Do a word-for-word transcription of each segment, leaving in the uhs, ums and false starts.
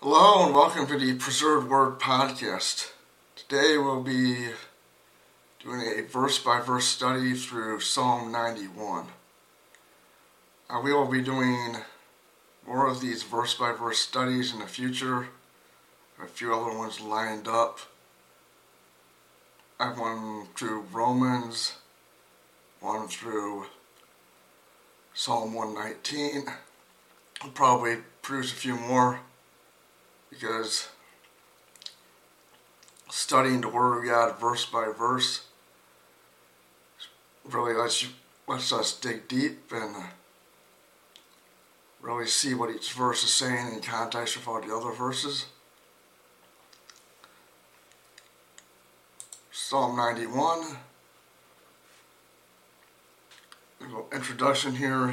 Hello and welcome to the Preserved Word Podcast. Today we'll be doing a verse-by-verse study through Psalm ninety-one. Uh, we will be doing more of these verse-by-verse studies in the future. A few other ones lined up. I have one through Romans, one through Psalm one nineteen. I'll probably produce a few more because studying the Word of God verse by verse really lets you lets us dig deep and really see what each verse is saying in context with all the other verses. Psalm ninety-one. A little introduction here.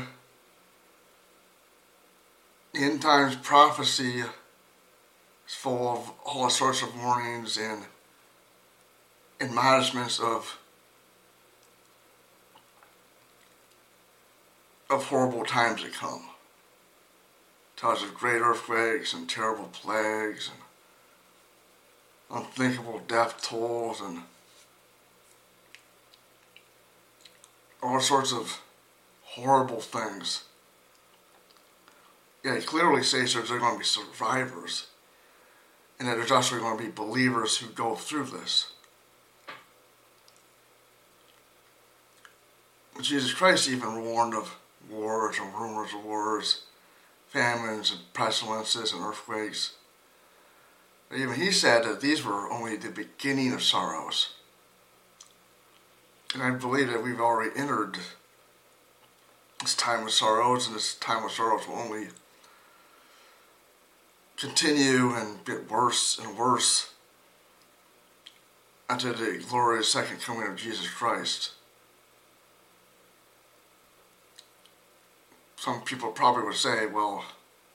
The end times prophecy is full of all sorts of warnings and admonishments of of horrible times to come. Tells of great earthquakes and terrible plagues and unthinkable death tolls and all sorts of horrible things. Yeah, he clearly says there's going to be survivors and that there's actually going to be believers who go through this. Jesus Christ even warned of wars and rumors of wars, famines and pestilences and earthquakes. Even he said that these were only the beginning of sorrows. And I believe that we've already entered this time of sorrows, and this time of sorrows will only continue and get worse and worse until the glorious second coming of Jesus Christ. Some people probably would say, well,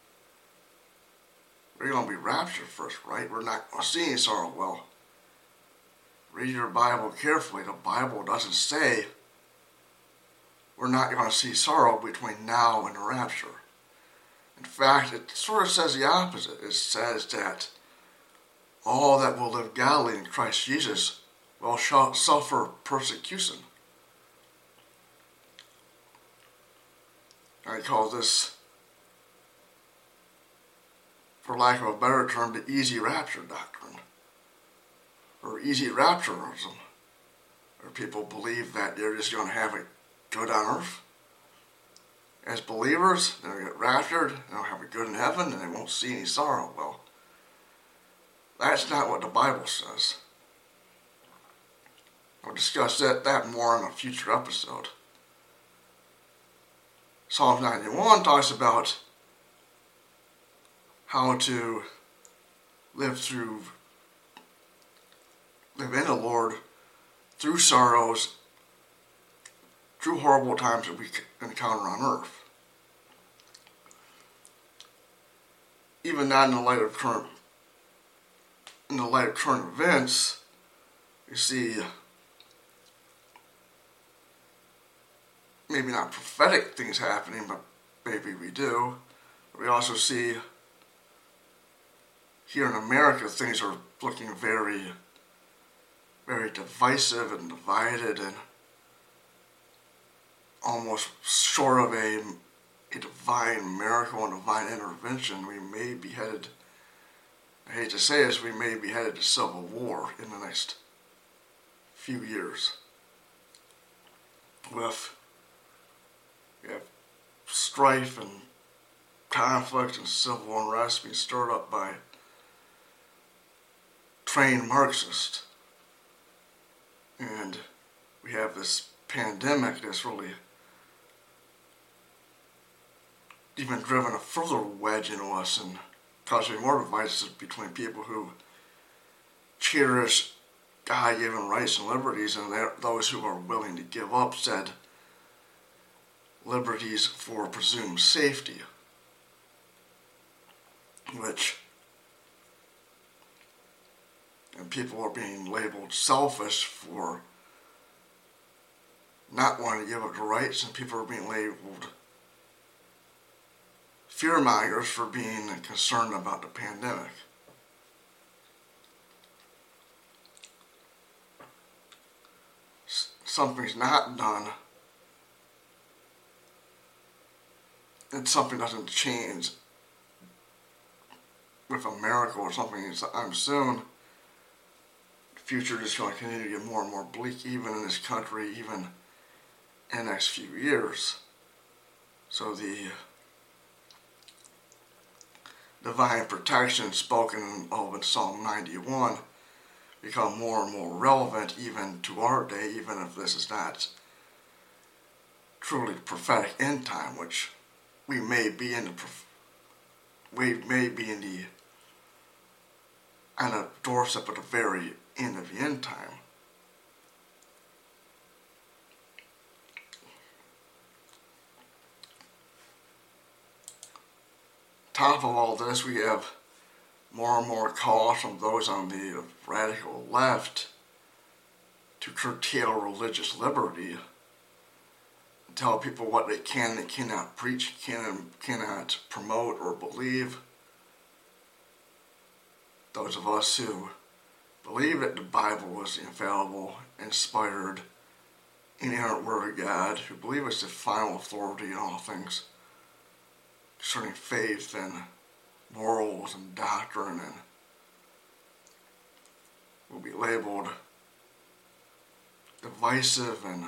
we're going to be raptured first, right? We're not going to see any sorrow. Well, read your Bible carefully. The Bible doesn't say we're not going to see sorrow between now and the rapture. In fact, it sort of says the opposite. It says that all that will live godly in Christ Jesus will suffer persecution. I call this, for lack of a better term, the easy rapture doctrine, or easy rapturism, where people believe that they're just going to have it good on earth. As believers, they'll get raptured, they'll have it good in heaven, and they won't see any sorrow. Well, that's not what the Bible says. I'll discuss that, that more in a future episode. Psalm ninety-one talks about how to live through, live in the Lord through sorrows, through horrible times that we encounter on earth. Even not in the light of current, in the light of current events, you see maybe not prophetic things happening, but maybe we do. We also see here in America things are looking very, very divisive and divided and almost short of a, a divine miracle and divine intervention. We may be headed, I hate to say this, we may be headed to civil war in the next few years. With we have strife and conflict and civil unrest being stirred up by trained Marxists. And we have this pandemic that's really even driven a further wedge into us and causing more divisions between people who cherish God-given rights and liberties and those who are willing to give up said liberties for presumed safety, which, and people are being labeled selfish for not wanting to give up the rights, and people are being labeled fearmongers for being concerned about the pandemic. S- something's not done, and something doesn't change with a miracle or something I'm soon, the future is going to continue to get more and more bleak, even in this country, even in the next few years. So the divine protection spoken of in Psalm ninety-one become more and more relevant even to our day, even if this is not truly prophetic end time, which we may be in the we may be in the on the doorstep at the very end of the end time. Top of all this, we have more and more calls from those on the radical left to curtail religious liberty, and tell people what they can and cannot preach, can and cannot promote or believe. Those of us who believe that the Bible was the infallible, inspired, inerrant Word of God, who believe it's the final authority in all things concerning faith and morals and doctrine, and will be labeled divisive and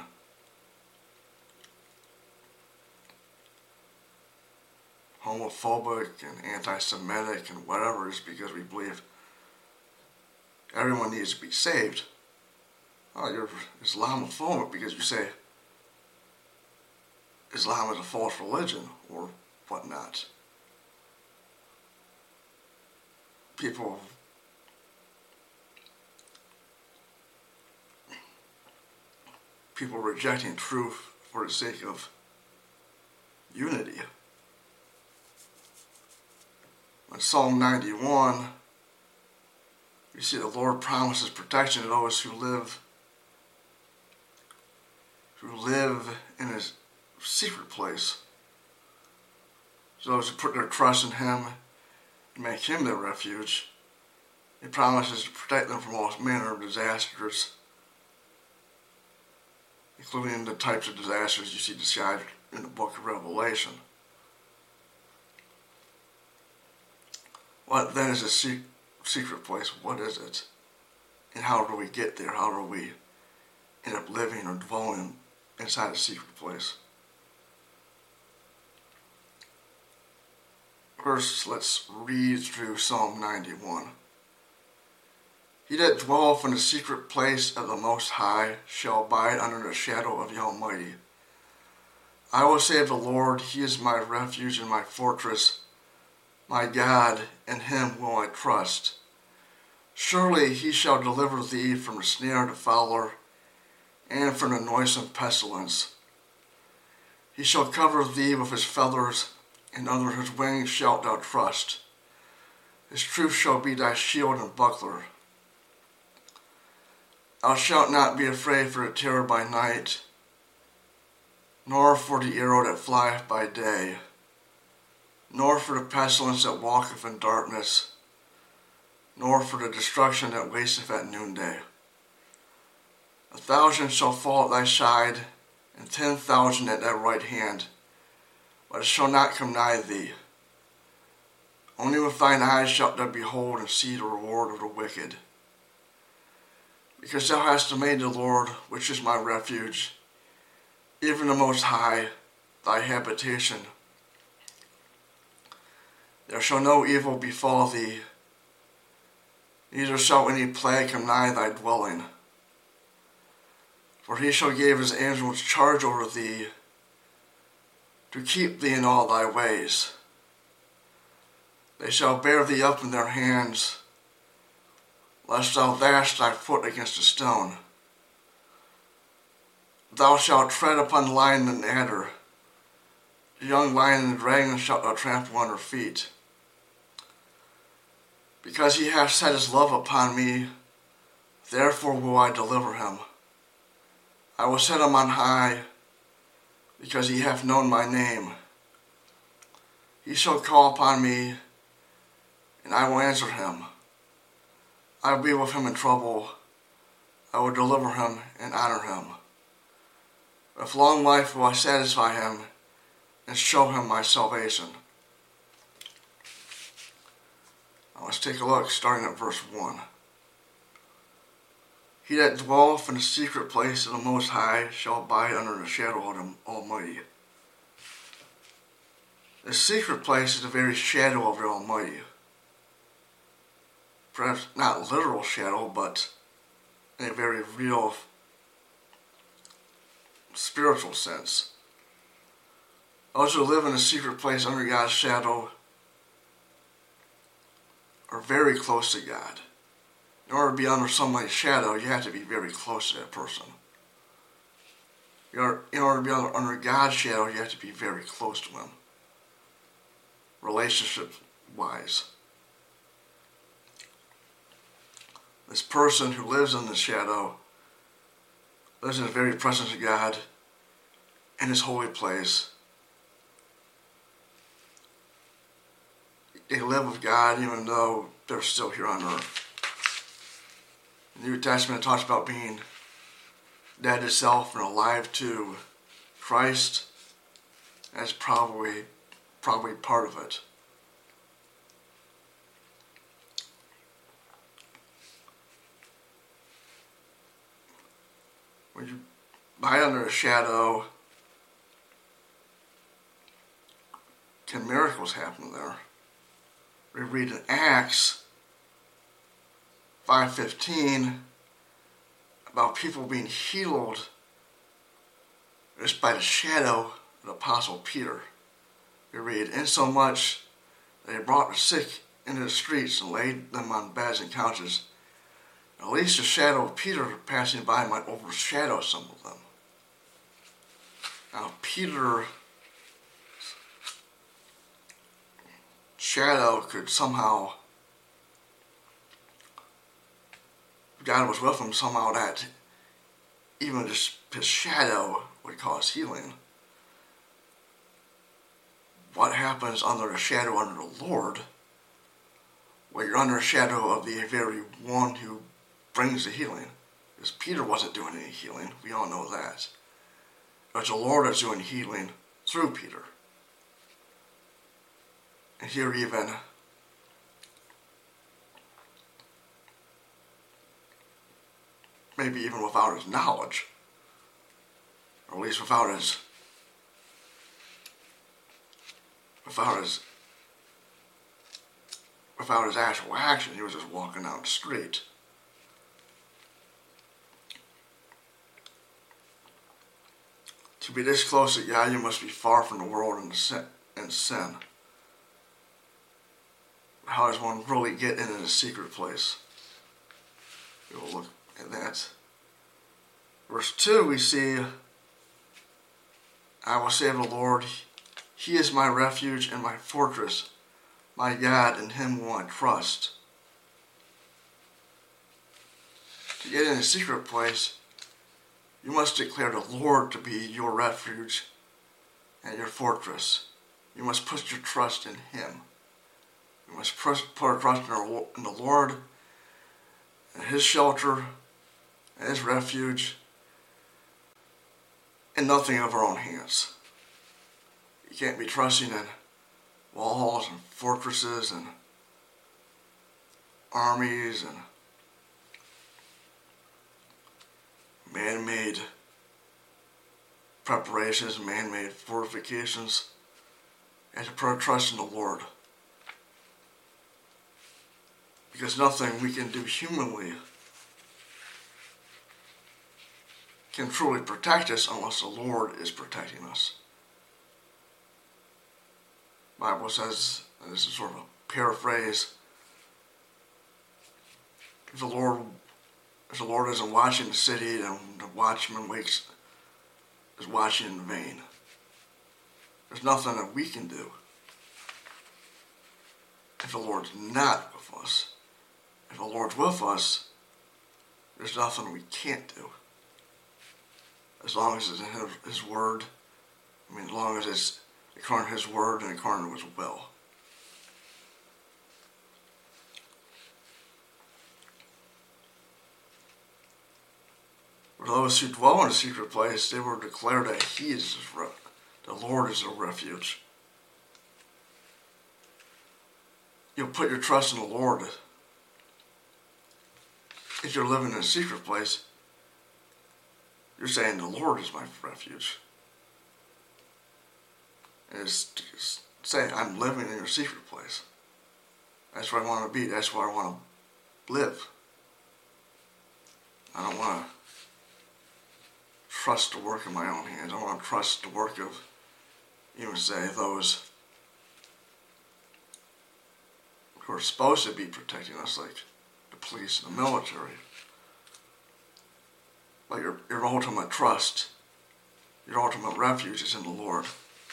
homophobic and anti-Semitic and whatever it is, because we believe everyone needs to be saved. Oh, you're Islamophobic because you say Islam is a false religion or whatnot. People people rejecting truth for the sake of unity. In Psalm ninety-one, you see the Lord promises protection to those who live who live in His secret place. Those who put their trust in Him and make Him their refuge. He promises to protect them from all manner of disasters, including the types of disasters you see described in the book of Revelation. What then is a secret place? What is it? And how do we get there? How do we end up living or dwelling inside a secret place? First, let's read through Psalm ninety-one. He that dwelleth in the secret place of the Most High shall abide under the shadow of the Almighty. I will say of the Lord, He is my refuge and my fortress, my God, in Him will I trust. Surely He shall deliver thee from the snare of the fowler, and from the noisome pestilence. He shall cover thee with His feathers, and under His wings shalt thou trust. His truth shall be thy shield and buckler. Thou shalt not be afraid for the terror by night, nor for the arrow that flieth by day, nor for the pestilence that walketh in darkness, nor for the destruction that wasteth at noonday. A thousand shall fall at thy side, and ten thousand at thy right hand, but it shall not come nigh thee. Only with thine eyes shalt thou behold and see the reward of the wicked. Because thou hast made the Lord, which is my refuge, even the Most High, thy habitation. There shall no evil befall thee, neither shall any plague come nigh thy dwelling. For He shall give His angels charge over thee, to keep thee in all thy ways. They shall bear thee up in their hands, lest thou dash thy foot against a stone. Thou shalt tread upon the lion and adder, the young lion and the dragon shalt thou trample under feet. Because He hath set His love upon me, therefore will I deliver him. I will set him on high, because He hath known my name. He shall call upon me, and I will answer him. I will be with him in trouble. I will deliver him and honor him. With long life will I satisfy him and show him my salvation. Now let's take a look, starting at verse one. He that dwelleth in the secret place of the Most High shall abide under the shadow of the Almighty. The secret place is the very shadow of the Almighty. Perhaps not literal shadow, but in a very real spiritual sense. Those who live in a secret place under God's shadow are very close to God. In order to be under somebody's shadow, you have to be very close to that person. In order to be under, under God's shadow, you have to be very close to him, relationship-wise. This person who lives in the shadow lives in the very presence of God in his holy place. They live with God even though they're still here on earth. The New Testament talks about being dead to self and alive to Christ. That's probably, probably part of it. When you abide under a shadow, can miracles happen there? We read in Acts five fifteen about people being healed just by the shadow of the Apostle Peter. We read, insomuch they brought the sick into the streets and laid them on beds and couches. At least the shadow of Peter passing by might overshadow some of them. Now, Peter's shadow could somehow, God was with him somehow, that even just his shadow would cause healing. What happens under the shadow under the Lord? Well, you're under a shadow of the very one who brings the healing. Because Peter wasn't doing any healing. We all know that. But the Lord is doing healing through Peter. And here even, maybe even without his knowledge, or at least without his, without his, without his actual action, he was just walking down the street. To be this close to God, you must be far from the world and sin. And sin. How does one really get into the secret place? We will look at that. Verse two, we see, I will say of the Lord, He is my refuge and my fortress, my God, in Him will I trust. To get in a secret place, you must declare the Lord to be your refuge and your fortress. You must put your trust in Him. You must put our trust in the Lord and His shelter and His refuge, and nothing of our own hands. You can't be trusting in walls and fortresses and armies and man-made preparations, man-made fortifications. You have to put our trust in the Lord. Because nothing we can do humanly can truly protect us unless the Lord is protecting us. The Bible says, and this is sort of a paraphrase, if the Lord if the Lord isn't watching the city, then the watchman wakes is watching in vain. There's nothing that we can do if the Lord's not with us. If the Lord's with us, there's nothing we can't do. As long as it's in His, his Word, I mean, as long as it's according to his word and according to his will. For those who dwell in a secret place, they will declare that he is the Lord is their refuge. You'll put your trust in the Lord. If you're living in a secret place, you're saying the Lord is my refuge. And it's, it's saying I'm living in your secret place. That's where I want to be. That's where I want to live. I don't want to trust the work of my own hands. I don't want to trust the work of, even say, those who are supposed to be protecting us, like the police and the military. But your, your ultimate trust, your ultimate refuge is in the Lord.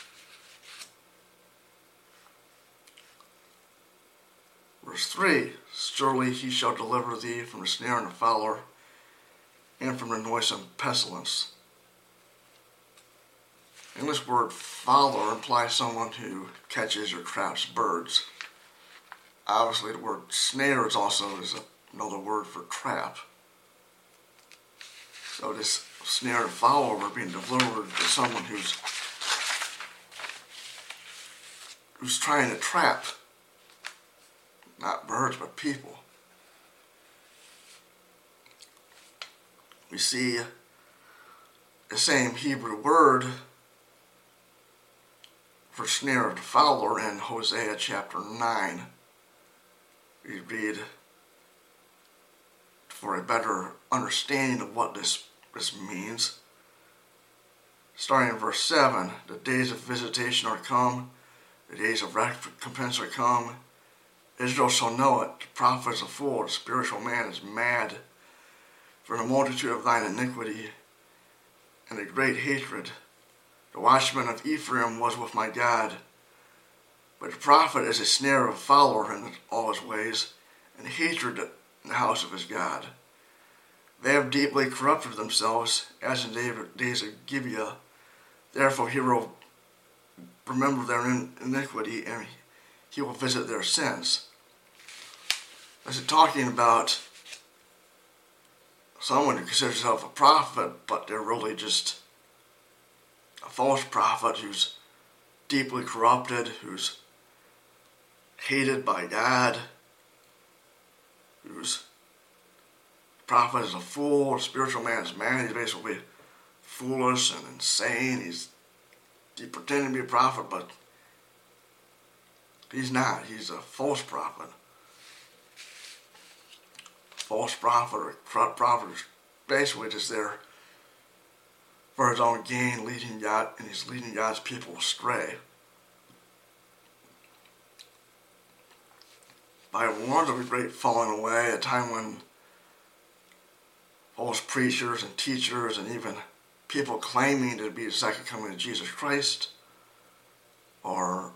Verse three, surely he shall deliver thee from the snare and the fowler, and from the noisome pestilence. The English word fowler implies someone who catches or traps birds. Obviously, the word snare is also is another word for trap. So this snare and fowler are being delivered to someone who's who's trying to trap not birds but people. We see the same Hebrew word for snare and fowler in Hosea chapter nine. We read for a better understanding of what this, this means. Starting in verse seven, the days of visitation are come, the days of recompense are come. Israel shall know it, the prophet is a fool, the spiritual man is mad. For the multitude of thine iniquity and the great hatred, the watchman of Ephraim was with my God. But the prophet is a snare of a fowler in all his ways, and hatred in the house of his God. They have deeply corrupted themselves, as in the days of Gibeah. Therefore he will remember their iniquity, and he will visit their sins. This is talking about someone who considers himself a prophet, but they're really just a false prophet who's deeply corrupted, who's hated by God, whose prophet is a fool, a spiritual man is mad. He's basically foolish and insane. He's, he's pretending to be a prophet, but he's not. He's a false prophet. False prophet or corrupt prophet is basically just there for his own gain, leading God, and he's leading God's people astray. By warns of a great falling away, a time when false preachers and teachers and even people claiming to be the second coming of Jesus Christ are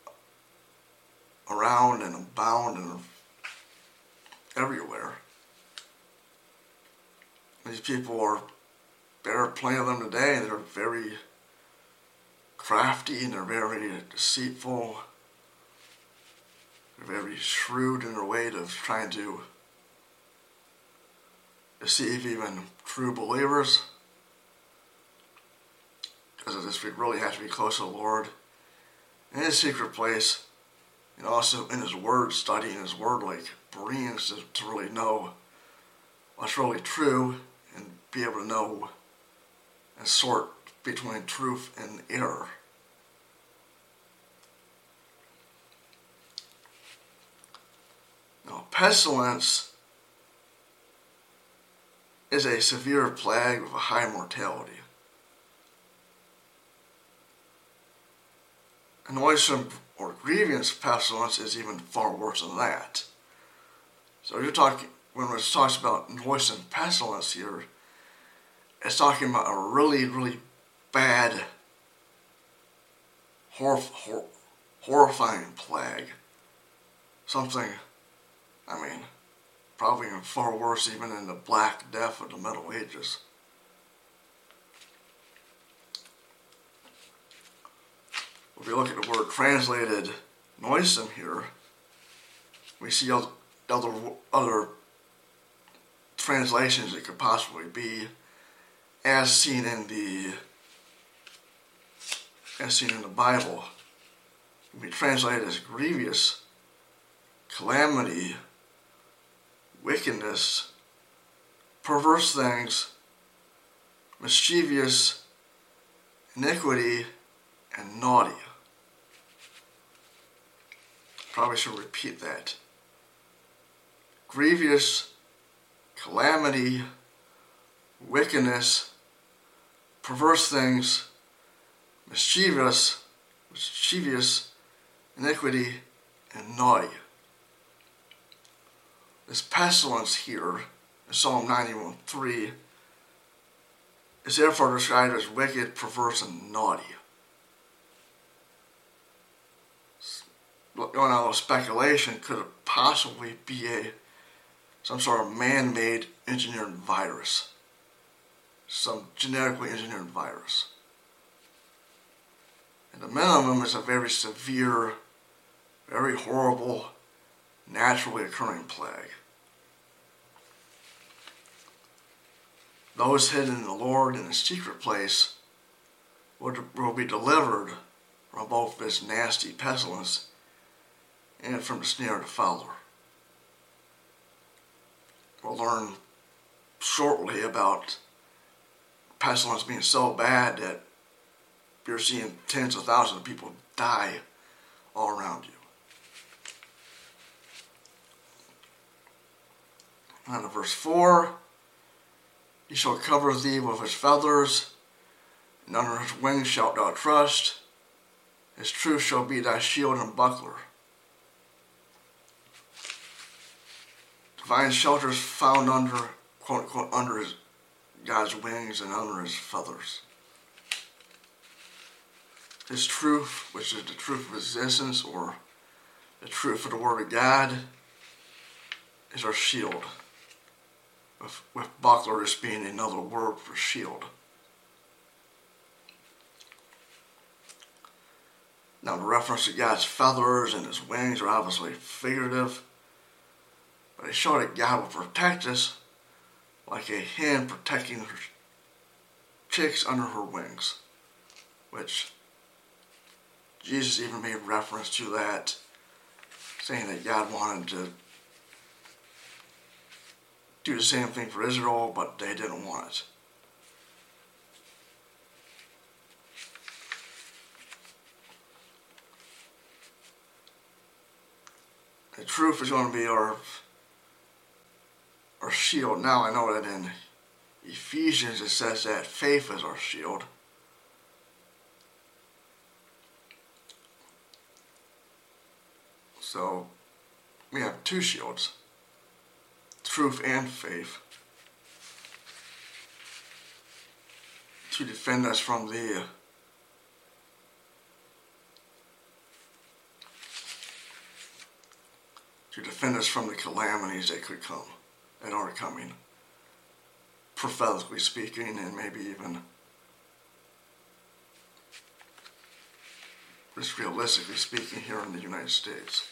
around and abound and everywhere. These people are, there are plenty of them today, and they're very crafty and they're very deceitful. They're very shrewd in their way of trying to deceive even true believers. Because of this, we really have to be close to the Lord in His secret place, and also in His Word, studying His Word like Bereans to, to really know what's really true and be able to know and sort between truth and error. Now, pestilence is a severe plague with a high mortality. A noisome or grievous pestilence is even far worse than that. So you're talking, when it talks about noisome pestilence here, it's talking about a really, really bad, hor- hor- horrifying plague. Something, I mean, probably even far worse even than the Black Death of the Middle Ages. if we look at the word translated noisome here, we see other, other, other translations it could possibly be, as seen in the as seen in the Bible. It can be translated as grievous, calamity, wickedness, perverse things, mischievous, iniquity, and naughty. Probably should repeat that. Grievous, calamity, wickedness, perverse things, mischievous, mischievous, iniquity, and naughty. This pestilence here in Psalm ninety-one three is therefore described as wicked, perverse, and naughty. Going on with speculation, could it possibly be a some sort of man-made engineered virus? Some genetically engineered virus. And the minimum is a very severe, very horrible, naturally occurring plague. Those hidden in the Lord in a secret place will, will be delivered from both this nasty pestilence and from the snare of the fowler. We'll learn shortly about pestilence being so bad that you're seeing tens of thousands of people die all around you. On to verse four, he shall cover thee with his feathers, and under his wings shalt thou trust. His truth shall be thy shield and buckler. Divine shelters found under, quote unquote, under his, God's wings and under his feathers. His truth, which is the truth of existence, or the truth of the Word of God, is our shield. With, with buckler just being another word for shield. Now, the reference to God's feathers and his wings are obviously figurative, but they show that God will protect us like a hen protecting her chicks under her wings, which Jesus even made reference to that, saying that God wanted to do the same thing for Israel, but they didn't want it. The truth is going to be our, our shield. Now I know that in Ephesians it says that faith is our shield. So we have two shields. Truth and faith, to defend us from the to defend us from the calamities that could come, that are coming, prophetically speaking, and maybe even just realistically speaking here in the United States.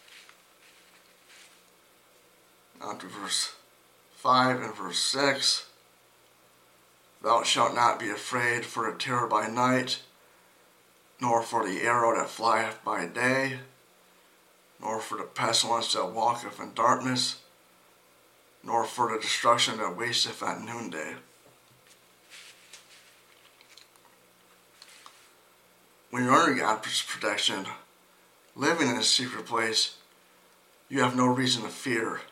On to verse five and verse six. Thou shalt not be afraid for the terror by night, nor for the arrow that flieth by day, nor for the pestilence that walketh in darkness, nor for the destruction that wasteth at noonday. When you're under God's protection, living in a secret place, you have no reason to fear.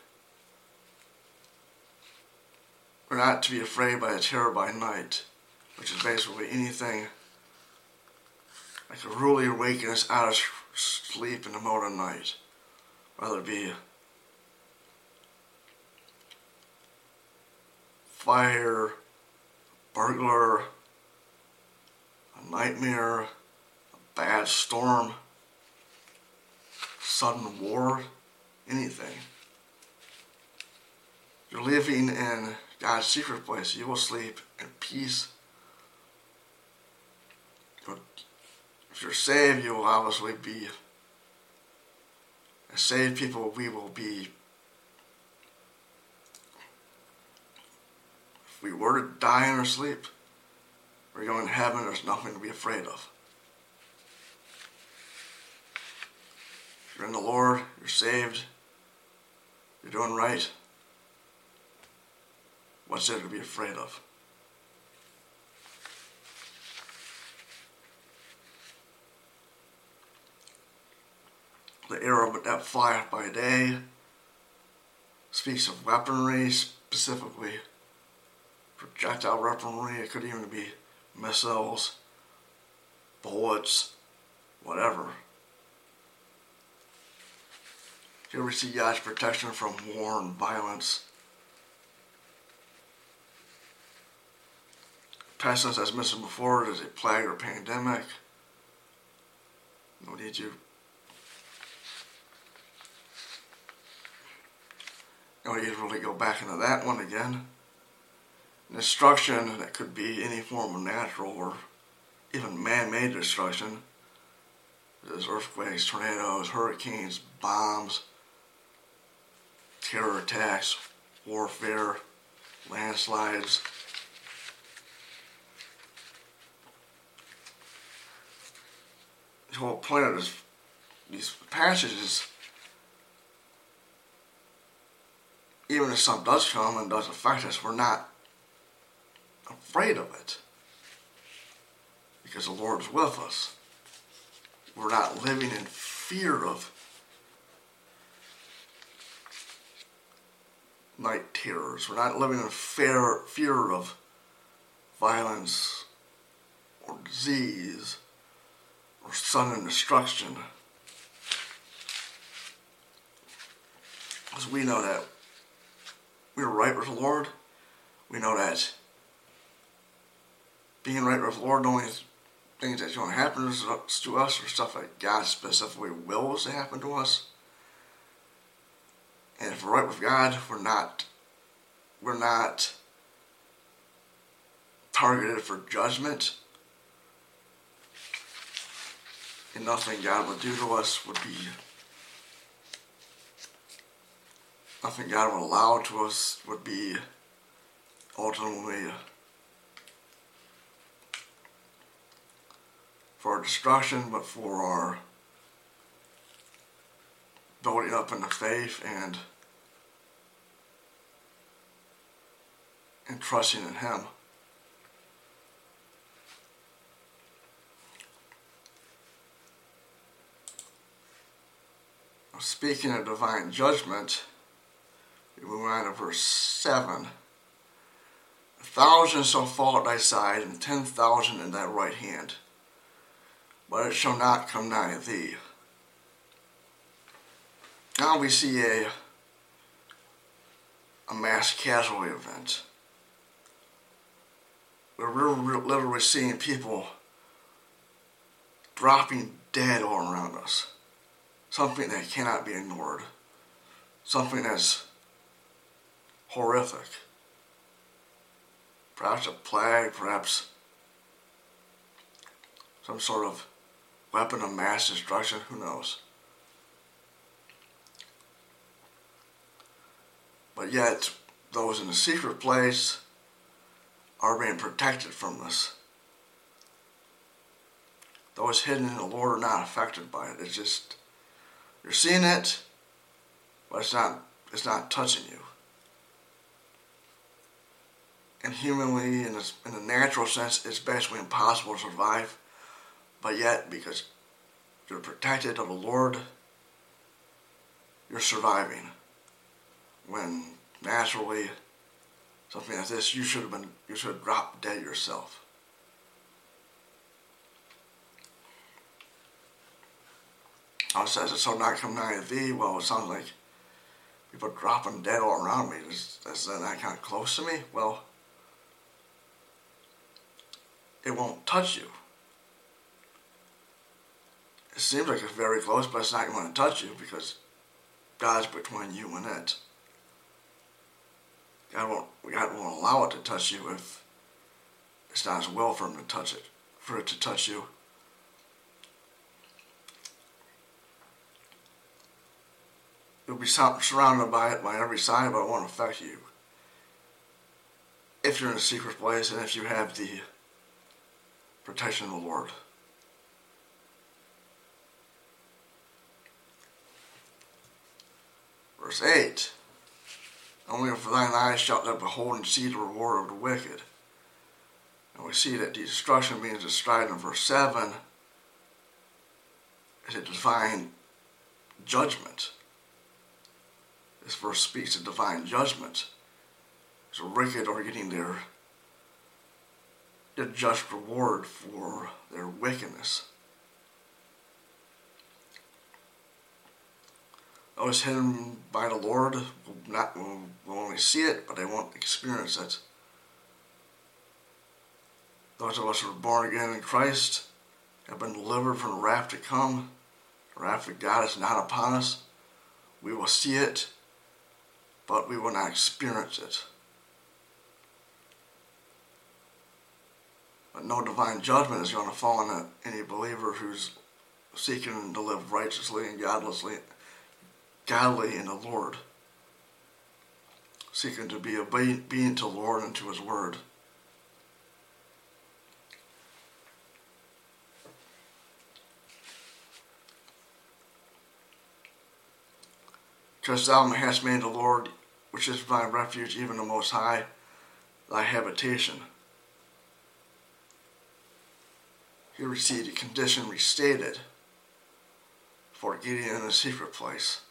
We're not to be afraid by the terror by night, which is basically anything that could really awaken us out of sleep in the middle of the night, whether it be fire, burglar, a nightmare, a bad storm, sudden war, anything. You're living in God's secret place. You will sleep in peace. If If you're saved, you will obviously be, as saved people, we will be, if we were to die in our sleep, we're going to heaven, there's nothing to be afraid of. If you're in the Lord, you're saved, you're doing right, what's there to be afraid of? The arrow that flieth by day speaks of weaponry, specifically projectile weaponry. It could even be missiles, bullets, whatever. Do you ever see God's protection from war and violence? Pestilence, as mentioned before, is a plague or pandemic. No need to No need to really go back into that one again. Destruction, that could be any form of natural or even man-made destruction. There's earthquakes, tornadoes, hurricanes, bombs, terror attacks, warfare, landslides. The whole point of this, these passages, even if something does come and does affect us, we're not afraid of it because the Lord's with us. We're not living in fear of night terrors. We're not living in fear, fear of violence or disease or sudden destruction. Because we know that we're right with the Lord. We know that being right with the Lord, the only things that's going to happen to us are stuff that God specifically wills to happen to us. And if we're right with God, we're not we're not targeted for judgment. And nothing God would do to us would be nothing God would allow to us would be ultimately for our destruction, but for our building up in the faith and and trusting in Him. Speaking of divine judgment, we move on to verse seven. A thousand shall fall at thy side, and ten thousand in thy right hand, but it shall not come nigh thee. Now we see a, a mass casualty event. We're literally seeing people dropping dead all around us. Something that cannot be ignored. Something that's horrific. Perhaps a plague, perhaps some sort of weapon of mass destruction, who knows? But yet, those in the secret place are being protected from this. Those hidden in the Lord are not affected by it. It's just, you're seeing it, but it's not, it's not touching you. And humanly, in, this, in a natural sense, it's basically impossible to survive. But yet, because you're protected of the Lord, you're surviving. When naturally, something like this, you should have been, you should have dropped dead yourself. How it says it shall not come nigh thee. Well, it sounds like people dropping dead all around me. Is, is that kind of close to me? Well, it won't touch you. It seems like it's very close, but it's not going to touch you because God's between you and it. God won't, God won't allow it to touch you if it's not His will for Him to touch it, for it to touch you. you'll be surrounded by it by every side, but it won't affect you. If you're in a secret place and if you have the protection of the Lord. Verse eight. Only with thine eyes shalt thou behold and see the reward of the wicked. And we see that the destruction being described in verse seven is a divine judgment. This verse speaks of divine judgment. So wicked are getting their, their just reward for their wickedness. Those hidden by the Lord will not will, will only see it, but they won't experience it. Those of us who are born again in Christ have been delivered from the wrath to come. The wrath of God is not upon us. We will see it, but we will not experience it. But no divine judgment is going to fall on any believer who's seeking to live righteously and godlessly, godly in the Lord, seeking to be obedient to the Lord and to His Word. Because thou hast made the Lord, which is thy refuge, even the Most High, thy habitation. Here we see the condition restated for Gideon in the secret place.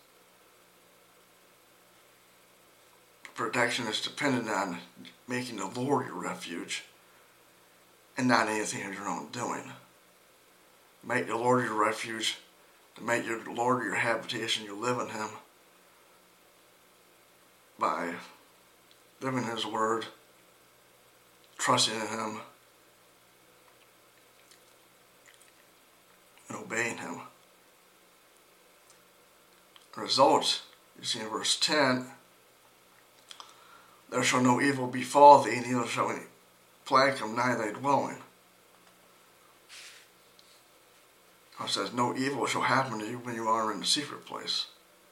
Protection is dependent on making the Lord your refuge and not anything of your own doing. Make the Lord your refuge, to make your Lord your habitation, you live in Him by living His Word, trusting in Him, and obeying Him. The result, you see in verse ten, there shall no evil befall thee, neither shall any plague come nigh thy dwelling. It says, no evil shall happen to you when you are in the secret place.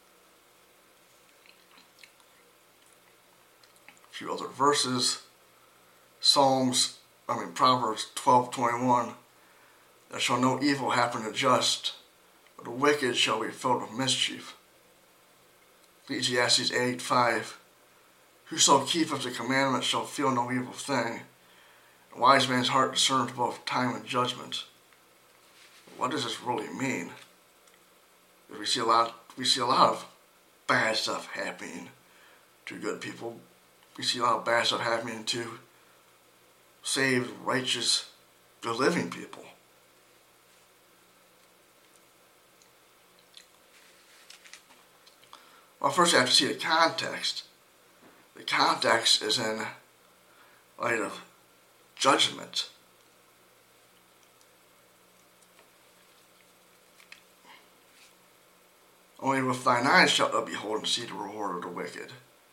A few other verses. Psalms, I mean Proverbs twelve twenty-one. There shall no evil happen to just, but the wicked shall be filled with mischief. Ecclesiastes eight five. Whoso keepeth the commandments shall feel no evil thing. A wise man's heart discerns both time and judgment. What does this really mean? We see a lot. We see a lot of bad stuff happening to good people. We see a lot of bad stuff happening to saved, righteous, good living people. Well, first you have to see the context. The context is in light of judgment. Only with thine eyes shalt thou behold and see the reward of the wicked.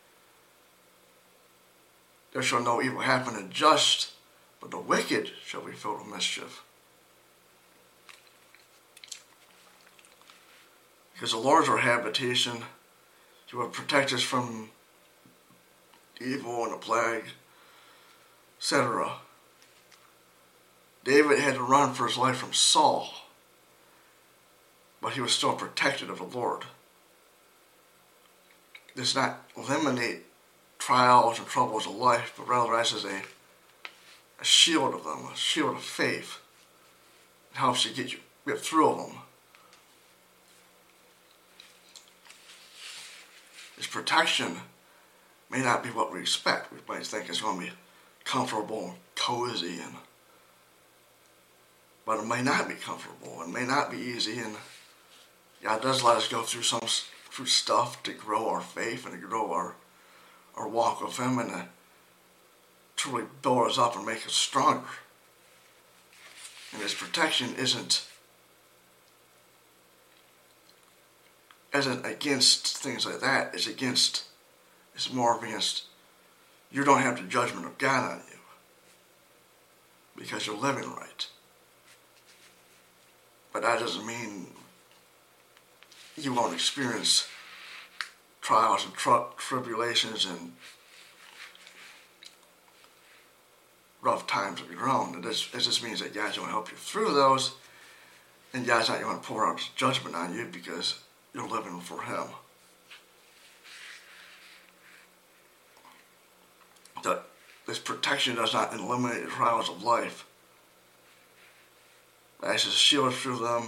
There shall no evil happen to the just, but the wicked shall be filled with mischief. Because the Lord is our habitation, He will protect us from evil and the plague, et cetera. David had to run for his life from Saul, but he was still protected of the Lord. This does not eliminate trials and troubles of life, but rather acts as a, a shield of them, a shield of faith. It helps you get you get through them. His protection may not be what we expect. We might think it's going to be comfortable and cozy, and but it may not be comfortable. It may not be easy, and God does let us go through some through stuff to grow our faith and to grow our our walk with Him, and to truly build us up and make us stronger. And His protection isn't isn't against things like that. It's against. It's more against. You don't have the judgment of God on you because you're living right. But that doesn't mean you won't experience trials and tri- tribulations and rough times of your own. It just, it just means that God's going to help you through those, and God's not going to pour out judgment on you because you're living for Him. That this protection does not eliminate the trials of life. As His shield through them,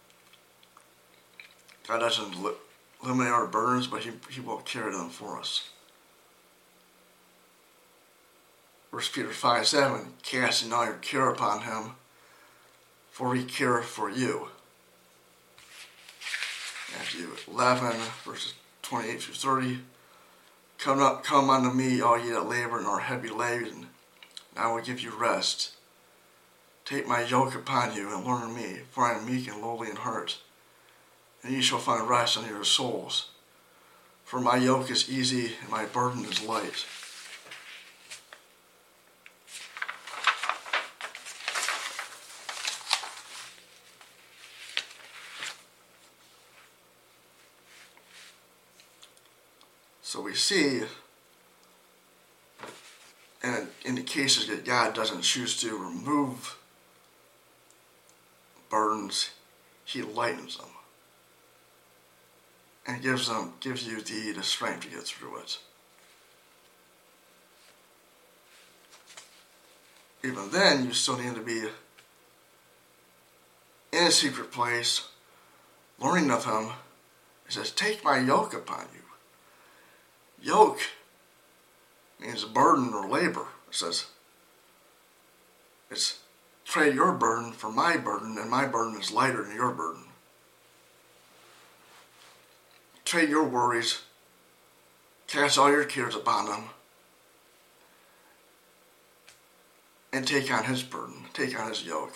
God doesn't li- eliminate our burdens, but he, he will carry them for us. First Peter five seven, casting all your care upon Him, for He careth for you. Matthew eleven, verses twenty-eight through thirty, come up, come unto me, all ye that labor and are heavy laden, and I will give you rest. Take my yoke upon you and learn of me, for I am meek and lowly in heart, and ye shall find rest unto your souls. For my yoke is easy and my burden is light. So we see, and in the cases that God doesn't choose to remove burdens, He lightens them and gives them gives you the, the strength to get through it. Even then, you still need to be in a secret place, learning of Him. He says, take my yoke upon you. Yoke means burden or labor. It says, it's trade your burden for my burden, and my burden is lighter than your burden. Trade your worries, cast all your cares upon Him, and take on His burden, take on His yoke.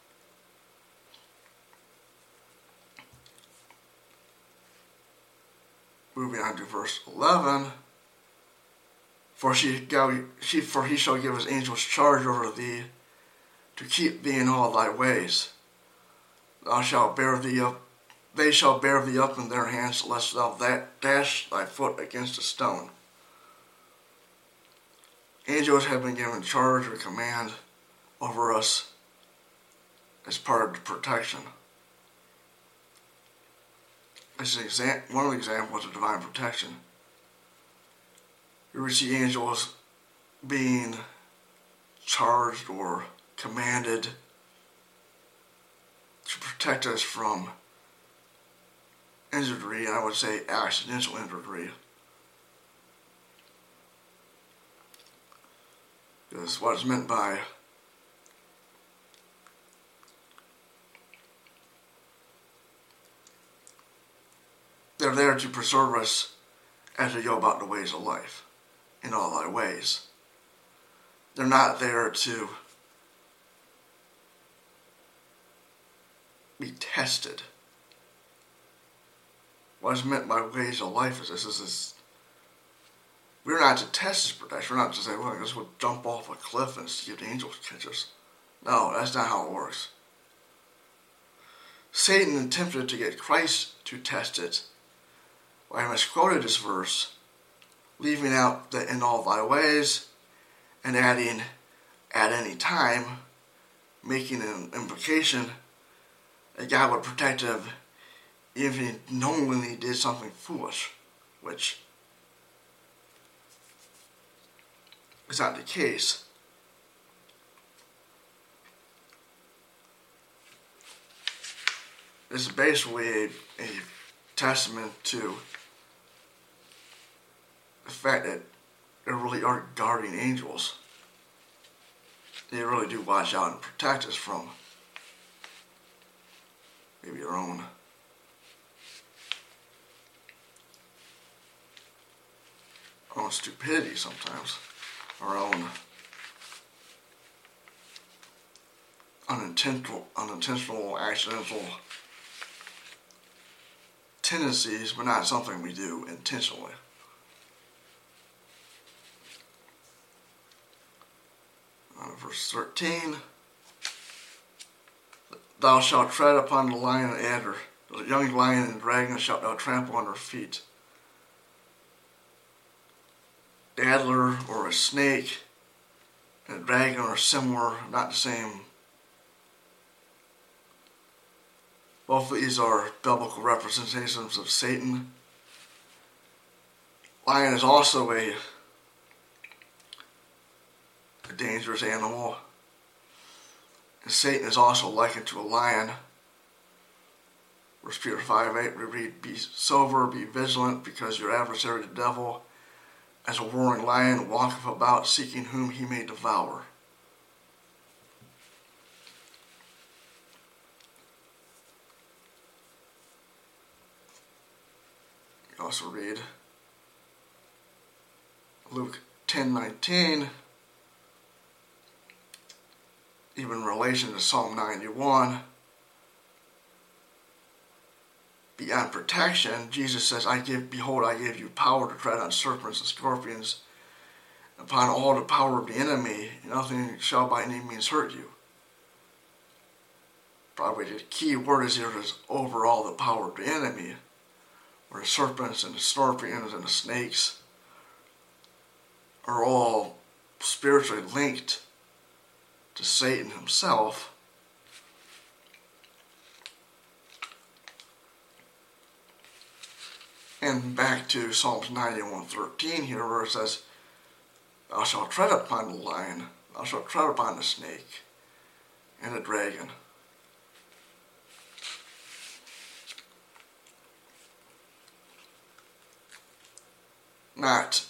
Moving on to verse eleven, for she, she for he shall give his angels charge over thee, to keep thee in all thy ways. Thou shalt bear thee up, they shall bear thee up in their hands, lest thou that dash thy foot against a stone. Angels have been given charge or command over us as part of the protection. This is exa- one of the examples of divine protection. You see angels being charged or commanded to protect us from injury, and I would say accidental injury. Because what is meant by they're there to preserve us as we go about the ways of life, in all thy ways. They're not there to be tested. What is meant by ways of life is this, is this. We're not to test His protection. We're not to say, well, I guess we'll jump off a cliff and see if the angels catch us. No, that's not how it works. Satan attempted to get Christ to test it by misquoted this verse, leaving out the in all thy ways and adding at any time, making an implication that God would protect him even if he knowingly did something foolish, which is not the case. This is basically a, a testament to the fact that there really are guardian angels. They really do watch out and protect us from maybe our own our own stupidity sometimes, our own unintentional, unintentional, accidental tendencies, but not something we do intentionally. Uh, verse thirteen, thou shalt tread upon the lion and adder, the young lion and dragon shalt thou trample under feet. adder or a snake and a dragon are similar, not the same. Both of these are biblical representations of Satan. Lion is also a, a dangerous animal. And Satan is also likened to a lion. First Peter five eight, we read, "Be sober, be vigilant, because your adversary the devil, as a roaring lion, walketh about, seeking whom he may devour." You also read Luke ten nineteen, even in relation to Psalm ninety-one. Beyond protection, Jesus says, I give, behold, I give you power to tread on serpents and scorpions, upon all the power of the enemy, and nothing shall by any means hurt you. Probably the key word is here is over all the power of the enemy, where the serpents and the scorpions and the snakes are all spiritually linked to Satan himself. And back to Psalms ninety-one thirteen here, where it says, thou shalt tread upon the lion, thou shalt tread upon the snake, and the dragon. Not,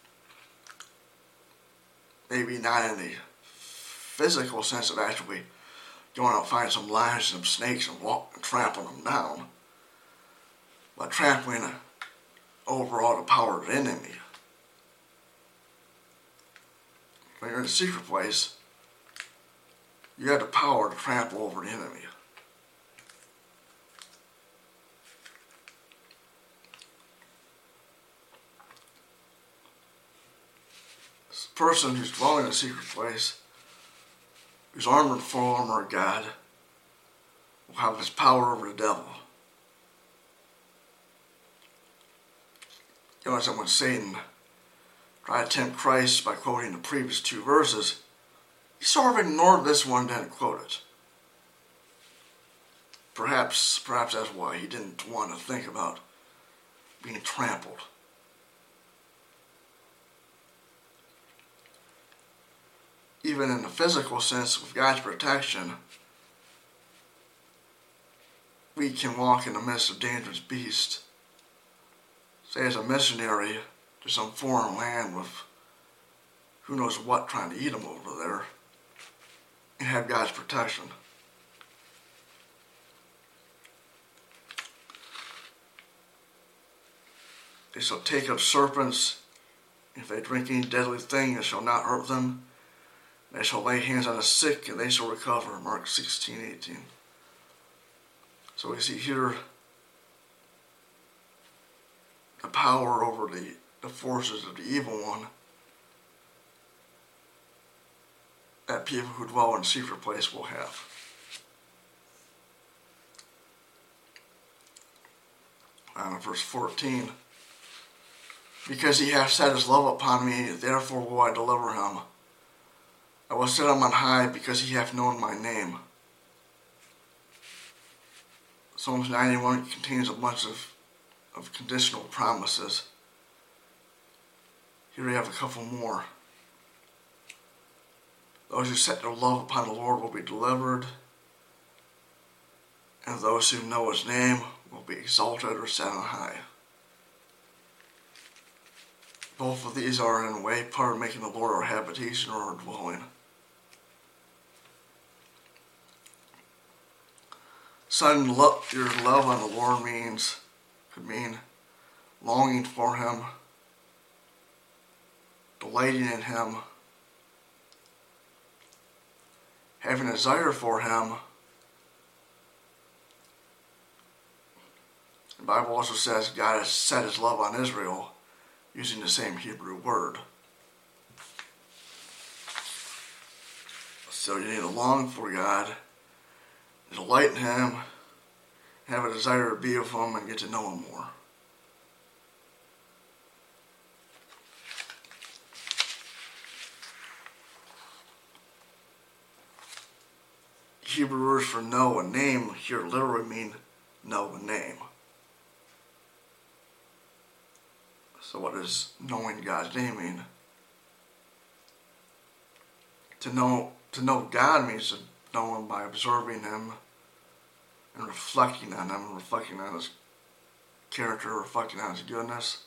maybe not in the physical sense of actually going out and find some lions and some snakes and walk and trampling them down, but trampling over all the power of the enemy. When you're in a secret place, you have the power to trample over the enemy. This person who's dwelling in a secret place, who's armed with the full armor of God, will have his power over the devil. You know, when Satan tried to tempt Christ by quoting the previous two verses, he sort of ignored this one and didn't quote it. Perhaps, perhaps that's why he didn't want to think about being trampled. Even in the physical sense, with God's protection, we can walk in the midst of dangerous beasts. Say as a missionary to some foreign land with who knows what trying to eat them over there, and have God's protection. They shall take up serpents, if they drink any deadly thing, it shall not hurt them. They shall lay hands on the sick, and they shall recover. Mark sixteen eighteen. So we see here the power over the, the forces of the evil one that people who dwell in a secret place will have. And in verse fourteen, because he hath set his love upon me, therefore will I deliver him. I will set him on high, because he hath known my name. Psalms ninety-one contains a bunch of, of conditional promises. Here we have a couple more. Those who set their love upon the Lord will be delivered, and those who know his name will be exalted or set on high. Both of these are in a way part of making the Lord our habitation or our dwelling. Setting your love on the Lord means, could mean longing for him, delighting in him, having a desire for him. The Bible also says God has set his love on Israel using the same Hebrew word. So you need to long for God, delight in him, have a desire to be with him and get to know him more. Hebrew words for know and name here literally mean know and name. So what does knowing God's name mean? To know to know God means to know Him by observing Him and reflecting on Him, reflecting on His character, reflecting on His goodness.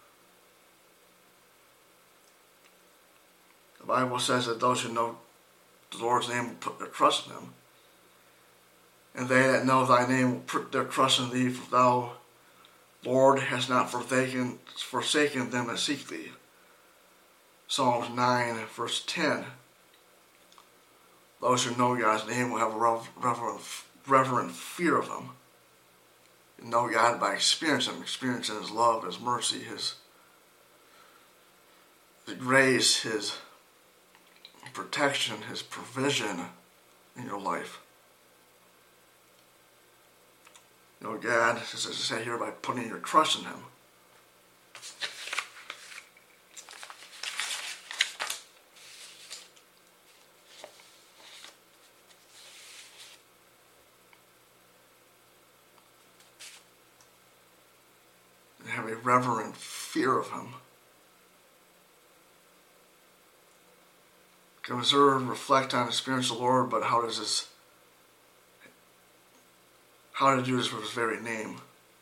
The Bible says that those who know the Lord's name will put their trust in Him. And they that know Thy name will put their trust in Thee, for Thou, Lord, hast not forsaken, forsaken them that seek Thee. Psalms nine, verse ten. Those who know God's name will have a reverent, reverent fear of Him. And know God by experiencing, experiencing His love, His mercy, His, His grace, His protection, His provision in your life. Know God, as I said here, by putting your trust in Him. And have a reverent fear of Him. Observe, reflect on, experience the Lord, but how does this, how to do this with His very name?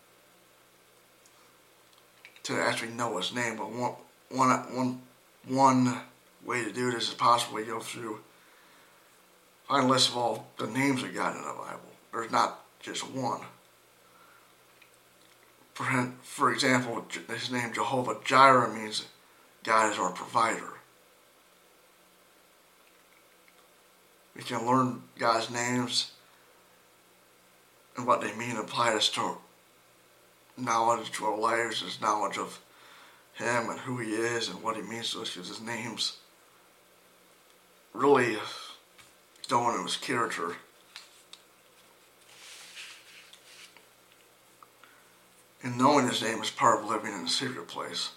To actually know His name, but one, one, one, one way to do this is possibly go through, find a list of all the names of God in the Bible. There's not just one. For, for example, His name Jehovah Jireh means God is our provider. We can learn God's names and what they mean, apply this to our knowledge, to our lives, His knowledge of Him and who He is and what He means to us, because His names really go into His character. And knowing His name is part of living in the secret place.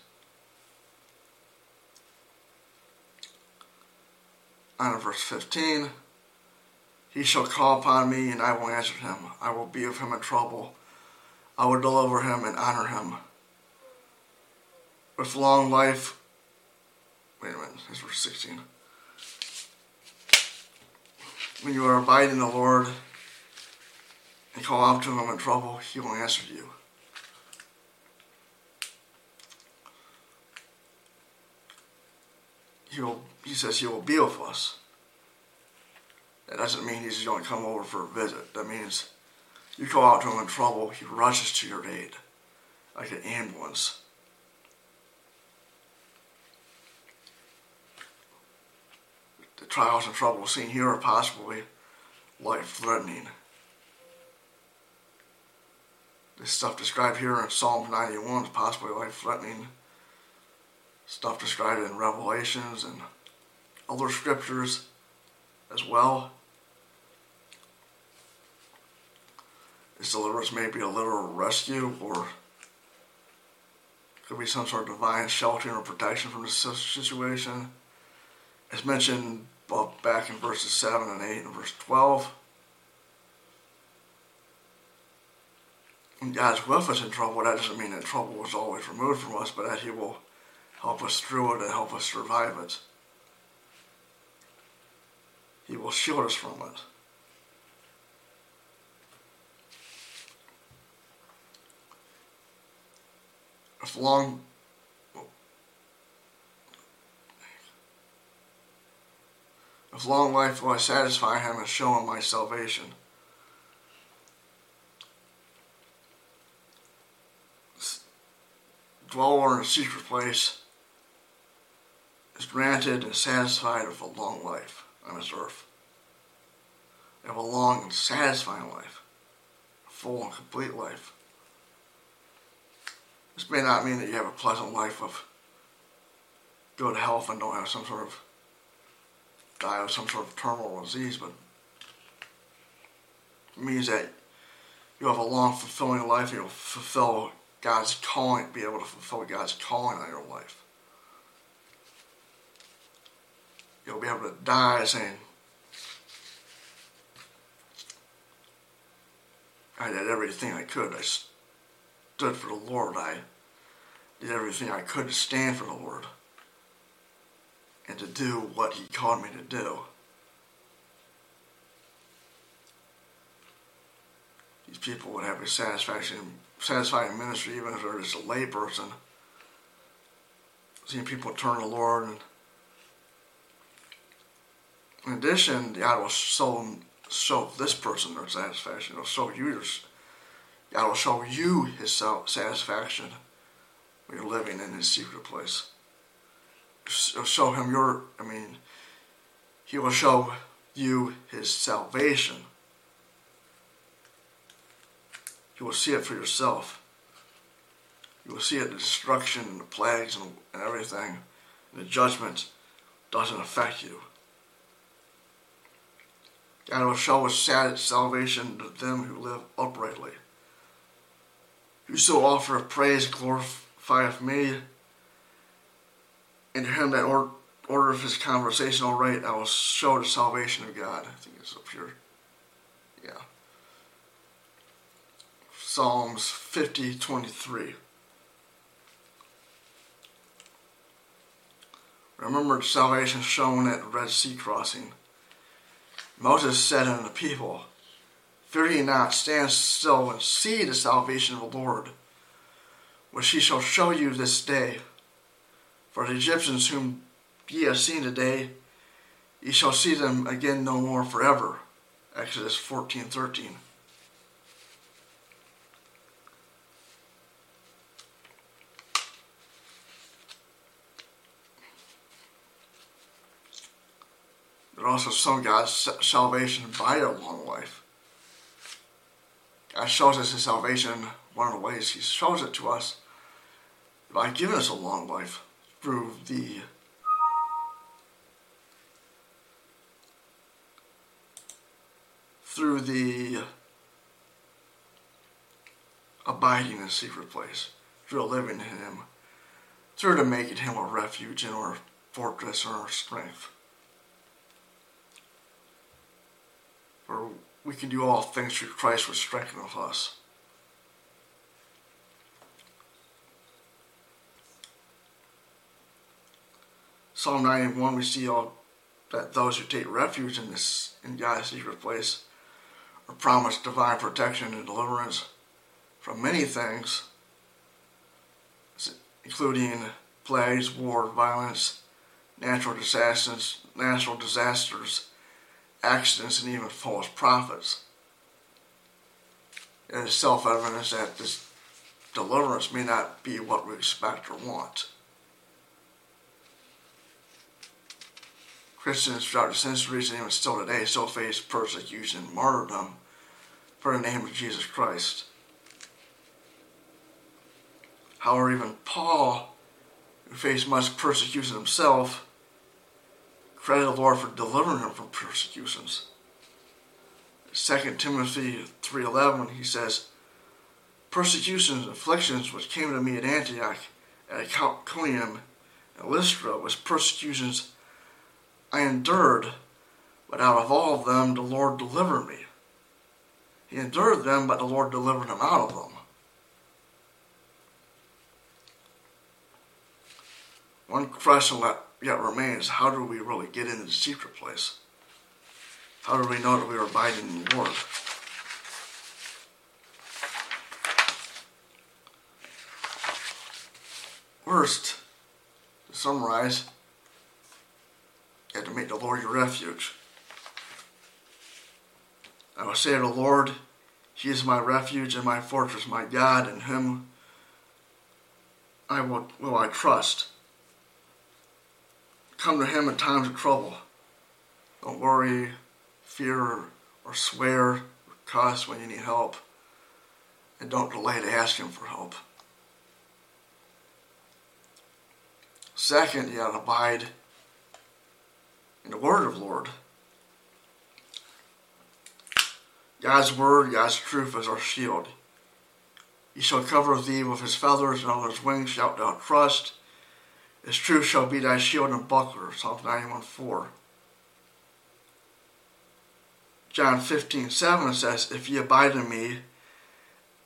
On to verse fifteen. He shall call upon me, and I will answer him. I will be with him in trouble. I will deliver him and honor him. With long life, wait a minute, that's verse sixteen. When you are abiding in the Lord and call out to Him in trouble, He will answer you. He will, He says He will be with us. That doesn't mean He's going to come over for a visit. That means you call out to Him in trouble, He rushes to your aid, like an ambulance. The trials and troubles seen here are possibly life-threatening. This stuff described here in Psalm ninety-one is possibly life-threatening. Stuff described in Revelations and other scriptures as well. This deliverance may be a literal rescue, or could be some sort of divine sheltering or protection from this situation. As mentioned both back in verses seven and eight and verse twelve. When God's with us in trouble, that doesn't mean that trouble is always removed from us, but that He will help us through it and help us survive it. He will shield us from it. If long, with long life will I satisfy him and show him my salvation. Dweller in a secret place is granted and satisfied with a long life on this earth. They have a long and satisfying life, a full and complete life. This may not mean that you have a pleasant life of good health and don't have some sort of die of some sort of terminal disease, but it means that you have a long, fulfilling life. You'll fulfill God's calling, be able to fulfill God's calling on your life. You'll be able to die saying, I did everything I could. I stood for the Lord. I did everything I could to stand for the Lord and to do what He called me to do. These people would have a satisfaction, satisfying ministry even if they're just a lay person. Seeing people turn to the Lord. And in addition, God will show, show this person their satisfaction. He'll show you your, God will show you His satisfaction when you're living in His secret place. He'll show Him your, I mean, He will show you His salvation. You will see it for yourself. You will see it, the destruction and the plagues and, and everything. And the judgment doesn't affect you. God will show His salvation to them who live uprightly. Whoso offereth praise glorifieth me, and to him that or, ordereth his conversation aright, I will show the salvation of God. I think it's up here. Yeah. Psalms fifty twenty-three. Remember salvation shown at the Red Sea crossing. Moses said unto the people, Fear ye not, stand still and see the salvation of the Lord, which He shall show you this day. For the Egyptians whom ye have seen today, ye shall see them again no more forever. Exodus fourteen thirteen. But also show God's salvation by a long life. God shows us His salvation one of the ways He shows it to us by giving us a long life through the through the abiding in a secret place, through living in Him, through the making Him a refuge and our fortress and our strength. For we can do all things through Christ which strengtheneth us. Psalm ninety-one, we see all that those who take refuge in this in God's secret place are promised divine protection and deliverance from many things, including plagues, war, violence, natural disasters, natural disasters, accidents, and even false prophets. It is self-evident that this deliverance may not be what we expect or want. Christians throughout the centuries and even still today still face persecution and martyrdom for the name of Jesus Christ. However, even Paul, who faced much persecution himself, credited the Lord for delivering him from persecutions. Second Timothy three eleven, he says, Persecutions and afflictions which came to me at Antioch, at Iconium, and Lystra, was persecutions I endured, but out of all of them the Lord delivered me. He endured them, but the Lord delivered him out of them. One question that yet remains, how do we really get into the secret place? How do we know that we are abiding in the Lord? First, to summarize, you have to make the Lord your refuge. I will say to the Lord, He is my refuge and my fortress, my God, in Him I will, will I trust. Come to Him in times of trouble. Don't worry, fear, or swear, or cuss when you need help. And don't delay to ask Him for help. Second, you gotta abide in the Word of the Lord. God's Word, God's truth is our shield. He shall cover thee with His feathers, and on His wings shalt thou trust. His truth shall be thy shield and buckler. Psalms ninety-one four. John fifteen seven says, If ye abide in me,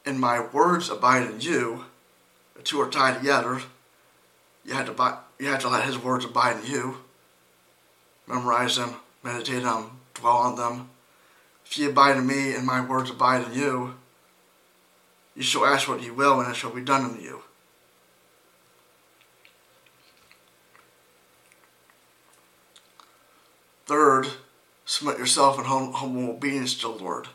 and my words abide in you. The two are tied together. You have to buy, you have to let his words abide in you. Memorize them, meditate on them, dwell on them. If ye abide in me and my words abide in you, you shall ask what ye will, and it shall be done unto you. Third, submit yourself in hum- humble obedience to the Lord.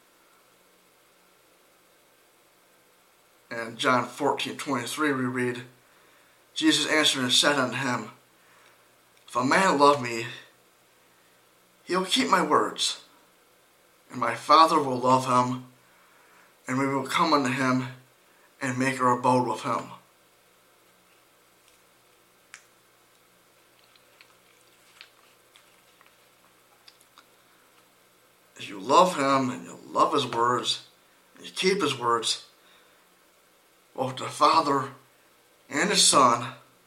In John fourteen twenty-three we read, Jesus answered and said unto him, If a man love me, he will keep my words, and my Father will love him, and we will come unto him and make our abode with him. If you love him and you love his words, and you keep his words, both the Father and the Son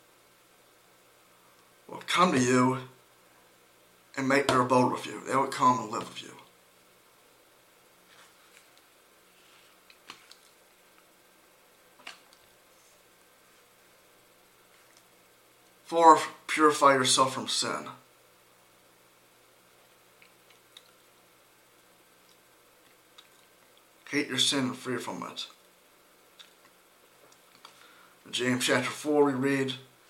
will come to you and make their abode with you. They will come and live with you. Fourth, purify yourself from sin. Hate your sin and free from it. In James chapter four we read,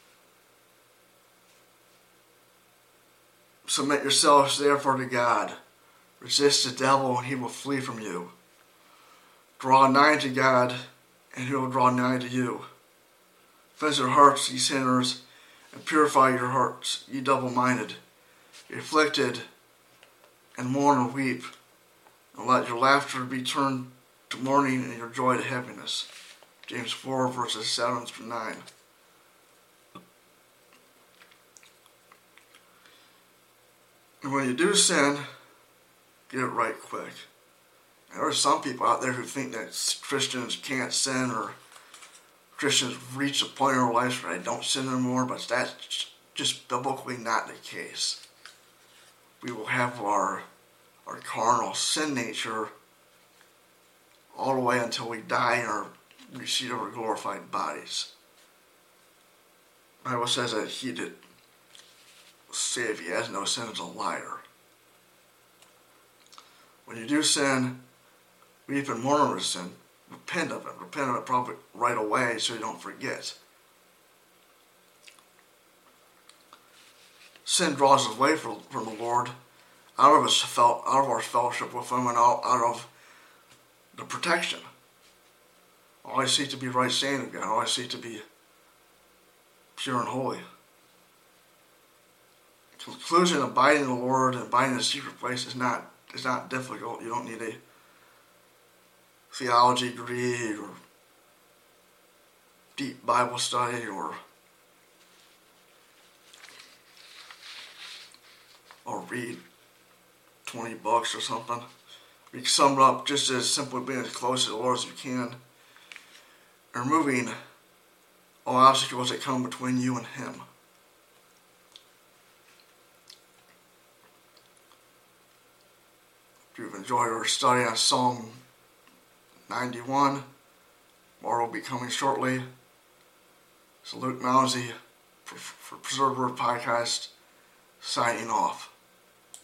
Submit yourselves therefore to God. Resist the devil and he will flee from you. Draw nigh to God and he will draw nigh to you. Cleanse your hearts, ye sinners, and purify your hearts, ye double-minded. Be afflicted and mourn and weep, and let your laughter be turned to mourning and your joy to heaviness. James four verses seven through nine. And when you do sin, get it right quick. And there are some people out there who think that Christians can't sin, or Christians reach a point in their lives where they don't sin anymore, but that's just biblically not the case. We will have our, our carnal sin nature all the way until we die in our receipt of our glorified bodies. The Bible says that he did say if he has no sin is a liar. When you do sin, weep and mourn over sin. Repent of it. Repent of it probably right away so you don't forget. Sin draws us away from, from the Lord, out of, his, out of our fellowship with him, and out, out of the protection. Always seek to be right standing with God. Always seek to be pure and holy. In conclusion, abiding in the Lord and abiding in the secret place is not is not difficult. You don't need a theology degree or deep Bible study or or read twenty books or something. We can sum it up just as simply being as close to the Lord as you can, and removing all obstacles that come between you and him. If you've enjoyed our study on Psalm ninety-one, more will be coming shortly. So Luke Mousy for, for Preserved Word Podcast, signing off.